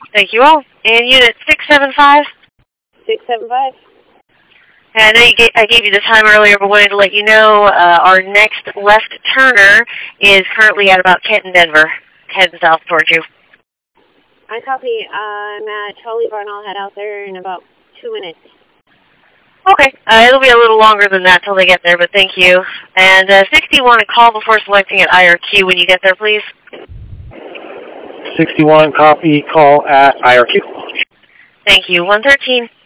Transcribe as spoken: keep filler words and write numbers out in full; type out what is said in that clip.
Thank you all. And unit six seven five? six seven five. I know you gave, I gave you the time earlier, but wanted to let you know uh, our next left turner is currently at about Kenton, Denver, heading south towards you. I copy. I'm at Charlie Barn. I'll head out there in about two minutes. Okay. Uh, it'll be a little longer than that till they get there, but thank you. And uh, sixty-one, a call before selecting at I R Q when you get there, please. sixty-one, copy, call at I R Q. Thank you. one thirteen.